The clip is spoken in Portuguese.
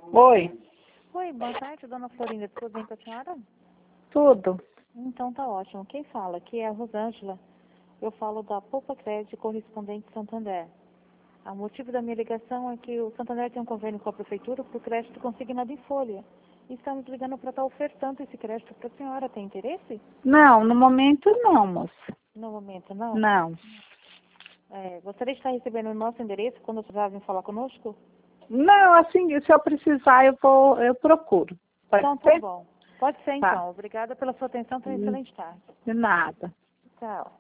Oi, Oi, boa tarde, dona Florinda. Tudo bem com a senhora? tudo. Então tá ótimo. Quem fala aqui é a Rosângela. Eu falo da Poupa Crédito Correspondente Santander. O motivo da minha ligação é que o Santander tem um convênio com a prefeitura para o crédito consignado em folha. E estamos ligando para estar ofertando esse crédito para a senhora. Tem interesse? Não, no momento não, moça. No momento, não? Não. Gostaria de estar recebendo o nosso endereço quando vocês vêm falar conosco? Não, assim, se eu precisar, eu procuro. Pode Então tá ser? bom. Pode ser Tá. então. Obrigada pela sua atenção. Tenha uma excelente tarde. De nada. Tchau.